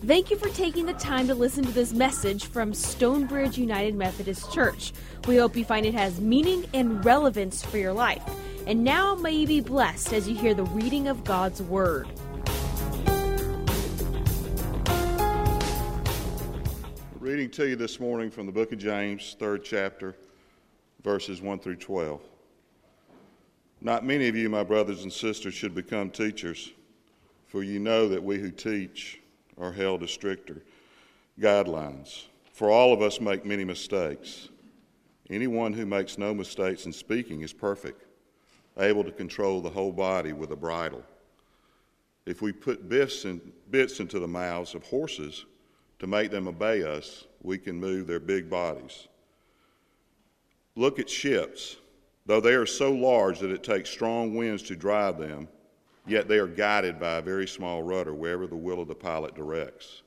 Thank you for taking the time to listen to this message from Stonebridge United Methodist Church. We hope you find it has meaning and relevance for your life. And now may you be blessed as you hear the reading of God's Word. Reading to you this morning from the book of James, 3rd chapter, verses 1 through 12. Not many of you, my brothers and sisters, should become teachers, for you know that we who teach are held to stricter guidelines. For all of us make many mistakes. Anyone who makes no mistakes in speaking is perfect, able to control the whole body with a bridle. If we put bits into the mouths of horses to make them obey us, we can move their big bodies. Look at ships. Though they are so large that it takes strong winds to drive them, yet they are guided by a very small rudder wherever the will of the pilot directs.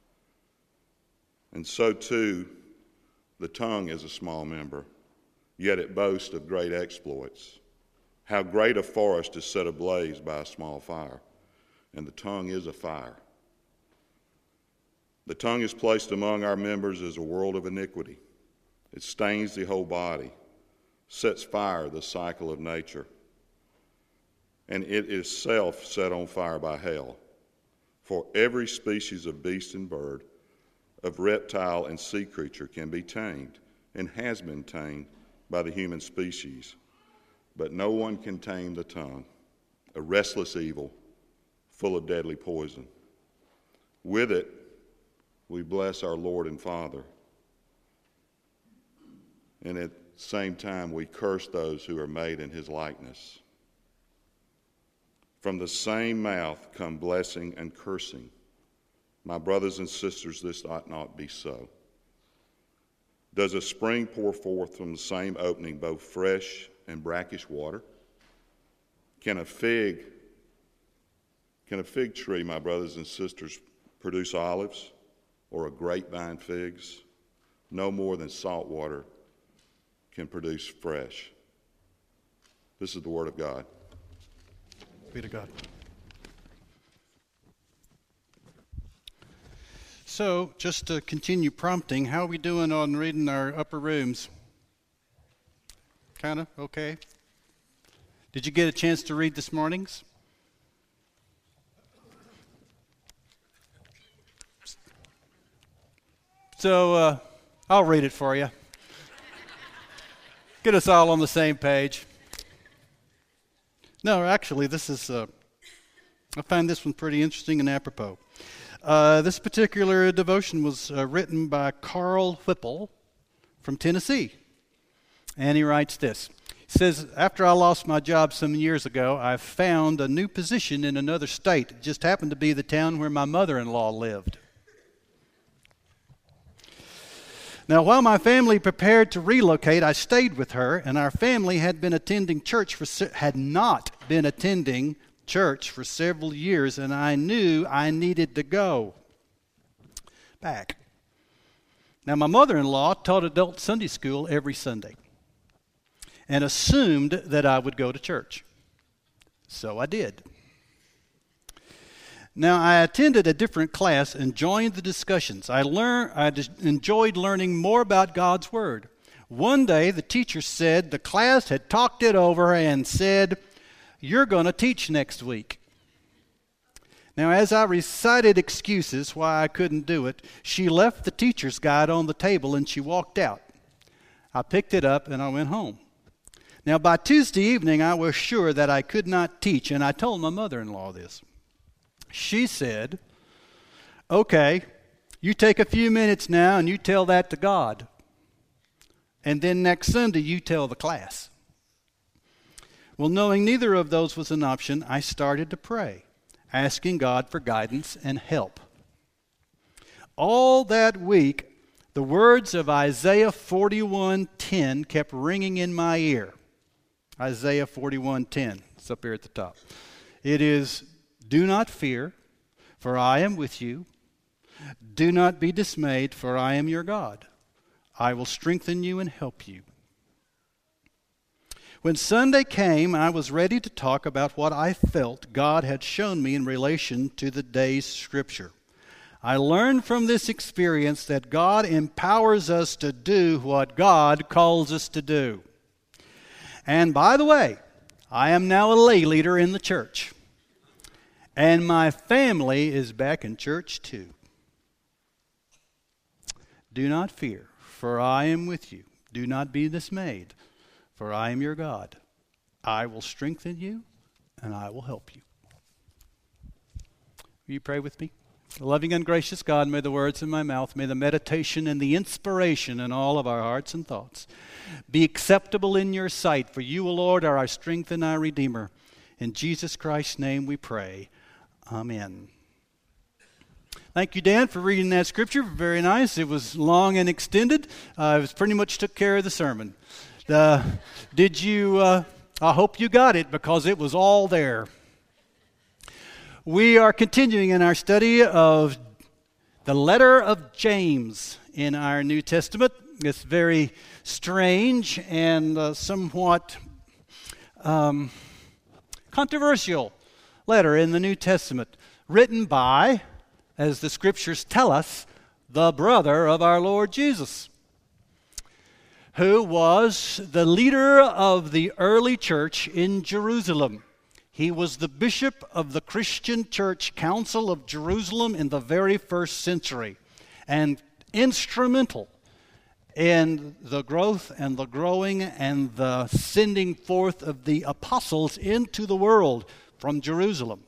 And so too, the tongue is a small member, yet it boasts of great exploits. How great a forest is set ablaze by a small fire, and the tongue is a fire. The tongue is placed among our members as a world of iniquity. It stains the whole body, sets fire the cycle of nature, and it is itself set on fire by hell. For every species of beast and bird, of reptile and sea creature can be tamed, and has been tamed by the human species. But no one can tame the tongue, a restless evil, full of deadly poison. With it, we bless our Lord and Father, and at the same time we curse those who are made in his likeness. From the same mouth come blessing and cursing. My brothers and sisters, this ought not be so. Does a spring pour forth from the same opening both fresh and brackish water? Can a fig tree, my brothers and sisters, produce olives, or a grapevine figs? No more than salt water can produce fresh. This is the word of God. Be to God. So, just to continue prompting, how are we doing on reading our upper rooms? Kind of? Okay. Did you get a chance to read this morning's? So, I'll read it for you. Get us all on the same page. No, actually, this is, I find this one pretty interesting and apropos. This particular devotion was written by Carl Whipple from Tennessee. And he writes this. He says, after I lost my job some years ago, I found a new position in another state. It just happened to be the town where my mother-in-law lived. Now, while my family prepared to relocate, I stayed with her, and our family had not been attending church for several years, and I knew I needed to go back. Now, my mother-in-law taught adult Sunday school every Sunday and assumed that I would go to church. So I did. Now, I attended a different class and joined the discussions. I enjoyed learning more about God's Word. One day, the teacher said the class had talked it over and said, "You're going to teach next week." Now, as I recited excuses why I couldn't do it, she left the teacher's guide on the table and she walked out. I picked it up and I went home. Now, by Tuesday evening, I was sure that I could not teach, and I told my mother-in-law this. She said, "Okay, you take a few minutes now and you tell that to God. And then next Sunday you tell the class." Well, knowing neither of those was an option, I started to pray, asking God for guidance and help. All that week, the words of Isaiah 41:10 kept ringing in my ear. Isaiah 41:10, it's up here at the top. It is, "Do not fear, for I am with you. Do not be dismayed, for I am your God. I will strengthen you and help you." When Sunday came, I was ready to talk about what I felt God had shown me in relation to the day's scripture. I learned from this experience that God empowers us to do what God calls us to do. And by the way, I am now a lay leader in the church. And my family is back in church too. Do not fear, for I am with you. Do not be dismayed, for I am your God. I will strengthen you, and I will help you. Will you pray with me? Loving and gracious God, may the words of my mouth, may the meditation and the inspiration in all of our hearts and thoughts be acceptable in your sight. For you, O Lord, are our strength and our Redeemer. In Jesus Christ's name we pray. Amen. Thank you, Dan, for reading that scripture. Very nice. It was long and extended. It pretty much took care of the sermon. Did you? I hope you got it, because it was all there. We are continuing in our study of the letter of James in our New Testament. It's very strange and somewhat controversial letter in the New Testament, written by, as the scriptures tell us, the brother of our Lord Jesus, who was the leader of the early church in Jerusalem. He was the bishop of the Christian Church Council of Jerusalem in the very first century, and instrumental in the growth and the growing and the sending forth of the apostles into the world from Jerusalem.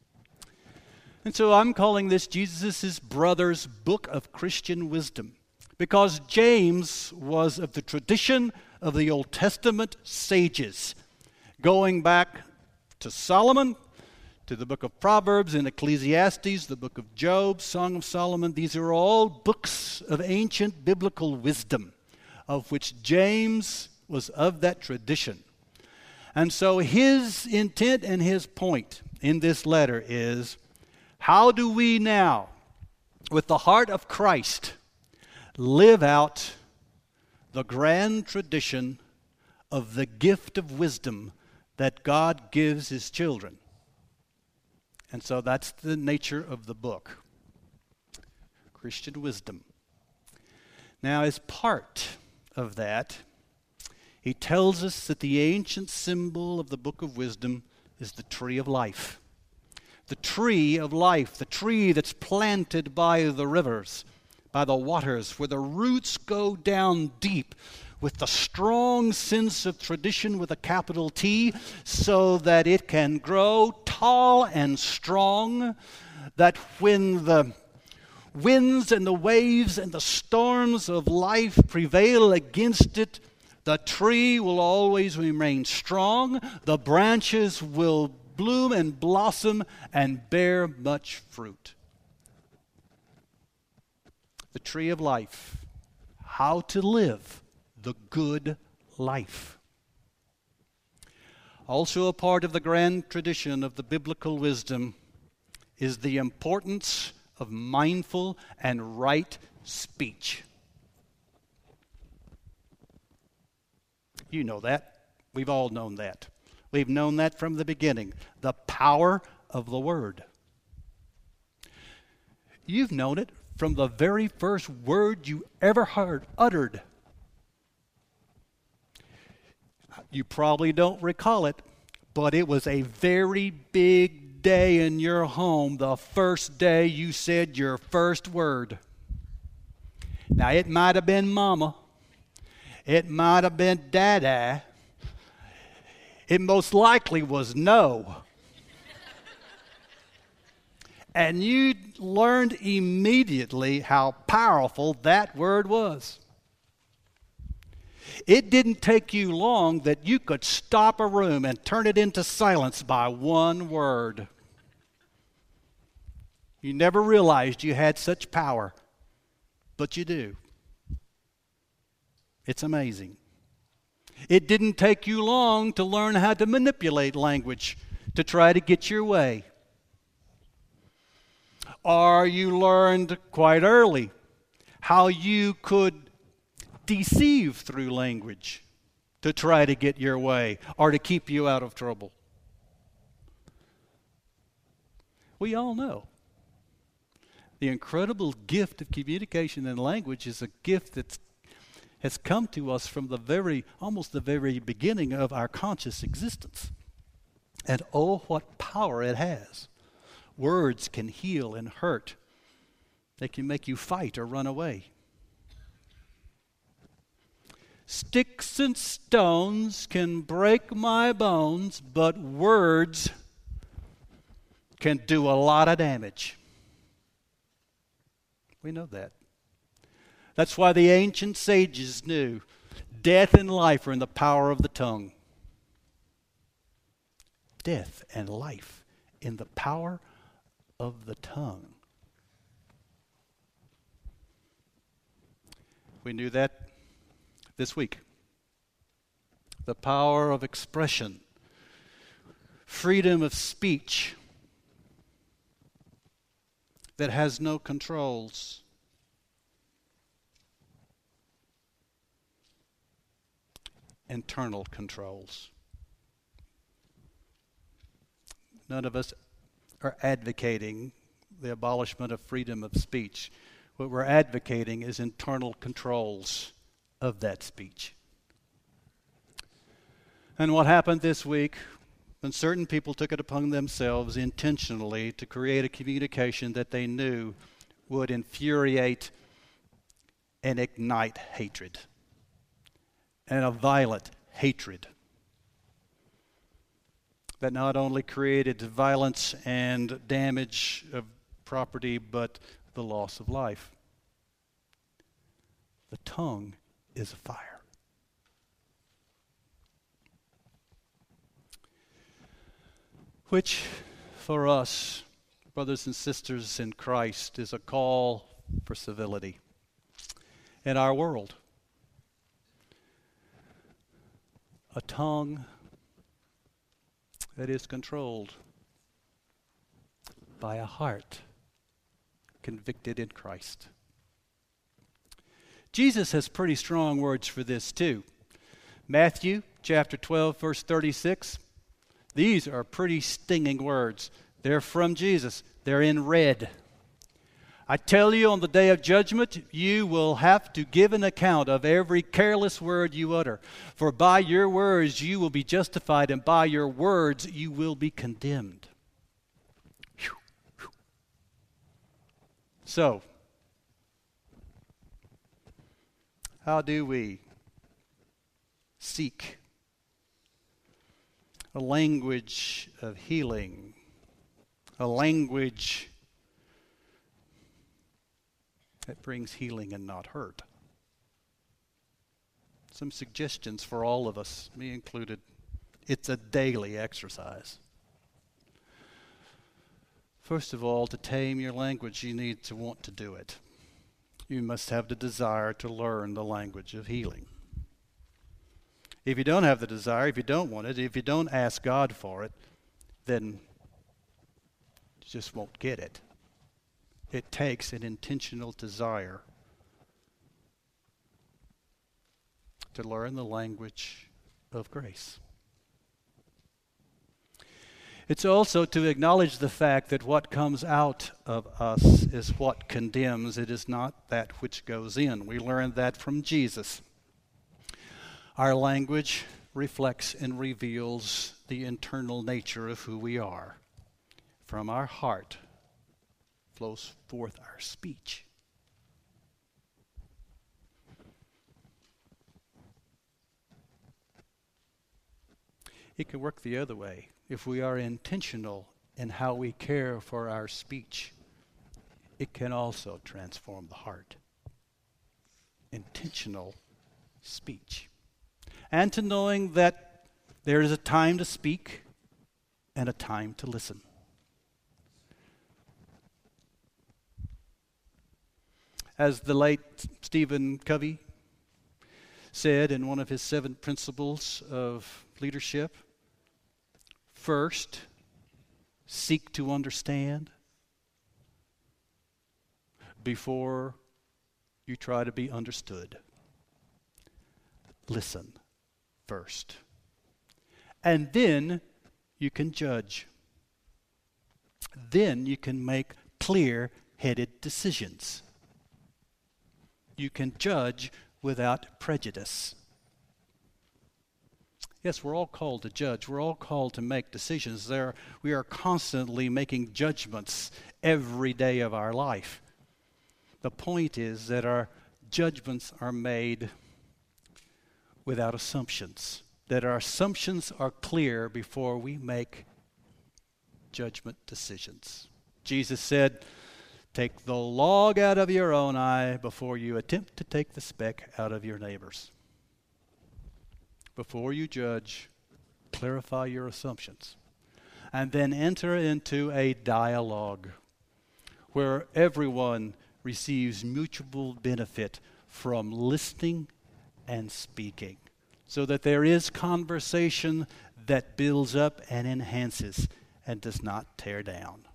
And so I'm calling this Jesus' brother's book of Christian wisdom, because James was of the tradition of the Old Testament sages, going back to Solomon, to the book of Proverbs and Ecclesiastes, the book of Job, Song of Solomon. These are all books of ancient biblical wisdom, of which James was of that tradition. And so his intent and his point in this letter is, how do we now, with the heart of Christ, live out the grand tradition of the gift of wisdom that God gives his children? And so that's the nature of the book, Christian wisdom. Now, as part of that, he tells us that the ancient symbol of the book of wisdom is the tree of life. The tree of life, the tree that's planted by the rivers, by the waters, where the roots go down deep with the strong sense of tradition with a capital T, so that it can grow tall and strong, that when the winds and the waves and the storms of life prevail against it, the tree will always remain strong, the branches will bloom and blossom and bear much fruit. The tree of life, how to live the good life. Also a part of the grand tradition of the biblical wisdom is the importance of mindful and right speech. You know that. We've all known that. We've known that from the beginning. The power of the word. You've known it from the very first word you ever heard uttered. You probably don't recall it, but it was a very big day in your home the first day you said your first word. Now, it might have been mama. It might have been dada. It most likely was no. And you learned immediately how powerful that word was. It didn't take you long that you could stop a room and turn it into silence by one word. You never realized you had such power, but you do. It's amazing. It didn't take you long to learn how to manipulate language to try to get your way. Or you learned quite early how you could deceive through language to try to get your way or to keep you out of trouble. We all know The incredible gift of communication and language is a gift that has come to us from almost the very beginning of our conscious existence. And oh, what power it has. Words can heal and hurt. They can make you fight or run away. Sticks and stones can break my bones, but words can do a lot of damage. We know that. That's why the ancient sages knew death and life are in the power of the tongue. Death and life in the power of the tongue. We knew that this week. The power of expression, freedom of speech that has no controls. Internal controls. None of us are advocating the abolishment of freedom of speech. What we're advocating is internal controls of that speech. And what happened this week when certain people took it upon themselves intentionally to create a communication that they knew would infuriate and ignite hatred, and a violent hatred that not only created violence and damage of property, but the loss of life. The tongue is a fire. Which, for us, brothers and sisters in Christ, is a call for civility in our world. A tongue that is controlled by a heart convicted in Christ. Jesus has pretty strong words for this too. Matthew chapter 12, verse 36. These are pretty stinging words. They're from Jesus. They're in red. I tell you, on the day of judgment, you will have to give an account of every careless word you utter. For by your words you will be justified, and by your words you will be condemned. Whew, whew. So, how do we seek a language of healing, a language that brings healing and not hurt? Some suggestions for all of us, me included. It's a daily exercise. First of all, to tame your language, you need to want to do it. You must have the desire to learn the language of healing. If you don't have the desire, if you don't want it, if you don't ask God for it, then you just won't get it. It takes an intentional desire to learn the language of grace. It's also to acknowledge the fact that what comes out of us is what condemns. It is not that which goes in. We learned that from Jesus. Our language reflects and reveals the internal nature of who we are. From our heart flows forth our speech. It can work the other way. If we are intentional in how we care for our speech, it can also transform the heart. Intentional speech. And to knowing that there is a time to speak and a time to listen. As the late Stephen Covey said in one of his 7 principles of leadership, first, seek to understand before you try to be understood. Listen first. And then you can judge. Then you can make clear clear-headed decisions. You can judge without prejudice. Yes, we're all called to judge. We're all called to make decisions. We are constantly making judgments every day of our life. The point is that our judgments are made without assumptions, that our assumptions are clear before we make judgment decisions. Jesus said, "Take the log out of your own eye before you attempt to take the speck out of your neighbor's." Before you judge, clarify your assumptions, and then enter into a dialogue where everyone receives mutual benefit from listening and speaking, so that there is conversation that builds up and enhances and does not tear down.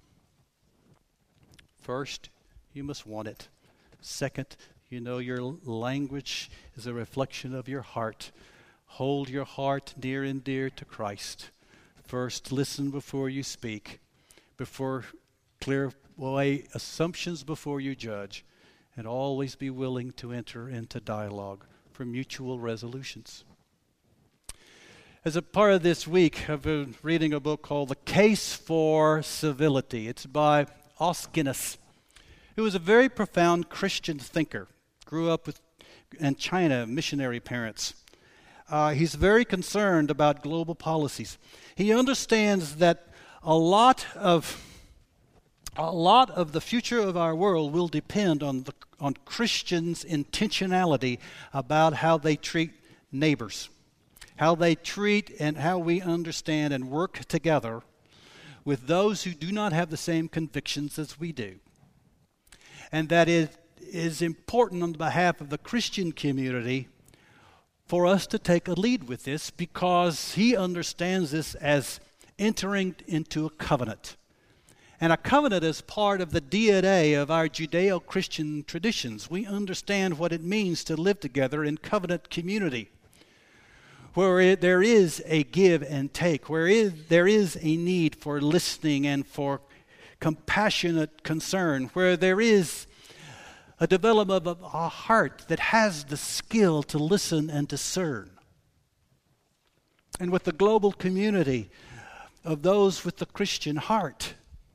First, you must want it. Second, you know your language is a reflection of your heart. Hold your heart near and dear to Christ. First, listen before you speak. Before clear away assumptions before you judge. And always be willing to enter into dialogue for mutual resolutions. As a part of this week, I've been reading a book called The Case for Civility. It's by Os Guinness, who was a very profound Christian thinker. Grew up in China, missionary parents. He's very concerned about global policies. He understands that a lot of the future of our world will depend on Christians' intentionality about how they treat neighbors, how they treat and how we understand and work together with those who do not have the same convictions as we do. And that it is important on behalf of the Christian community for us to take a lead with this, because he understands this as entering into a covenant. And a covenant is part of the DNA of our Judeo-Christian traditions. We understand what it means to live together in covenant community, where there is a give and take, where there is a need for listening and for compassionate concern, where there is a development of a heart that has the skill to listen and discern. And with the global community of those with the Christian heart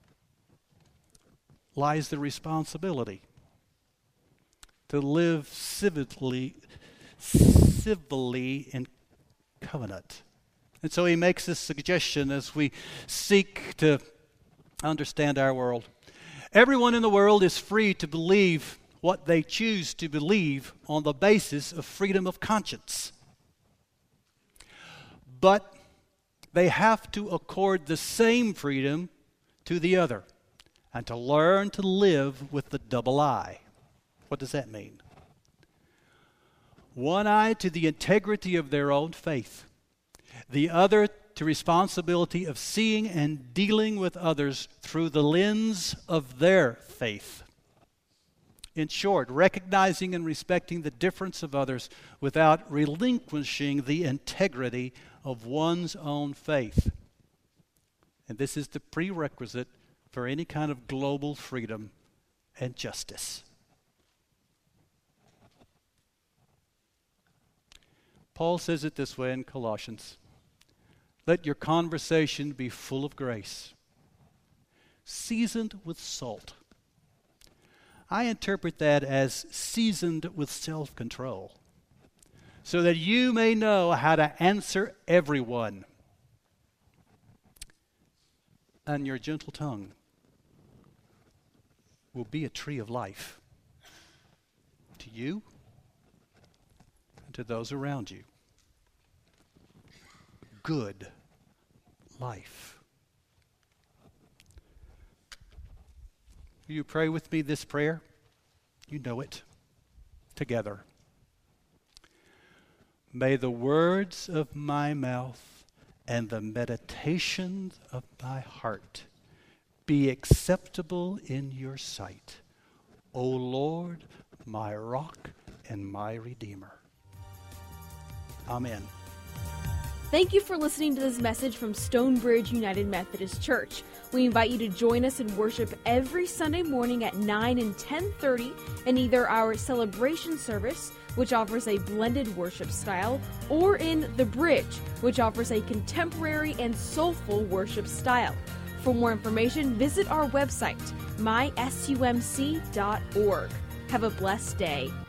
lies the responsibility to live civilly in covenant. And so he makes this suggestion as we seek to understand our world. Everyone in the world is free to believe what they choose to believe on the basis of freedom of conscience. But they have to accord the same freedom to the other, and to learn to live with the double eye. What does that mean? One eye to the integrity of their own faith, the other to responsibility of seeing and dealing with others through the lens of their faith. In short, recognizing and respecting the difference of others without relinquishing the integrity of one's own faith. And this is the prerequisite for any kind of global freedom and justice. Paul says it this way in Colossians: "Let your conversation be full of grace, seasoned with salt." I interpret that as seasoned with self-control, so that you may know how to answer everyone. And your gentle tongue will be a tree of life to you and to those around you. Good life. Will you pray with me this prayer? You know it. Together. May the words of my mouth and the meditations of my heart be acceptable in your sight, O Lord, my rock and my redeemer. Amen. Thank you for listening to this message from Stonebridge United Methodist Church. We invite you to join us in worship every Sunday morning at 9 and 10:30 in either our celebration service, which offers a blended worship style, or in The Bridge, which offers a contemporary and soulful worship style. For more information, visit our website, mysumc.org. Have a blessed day.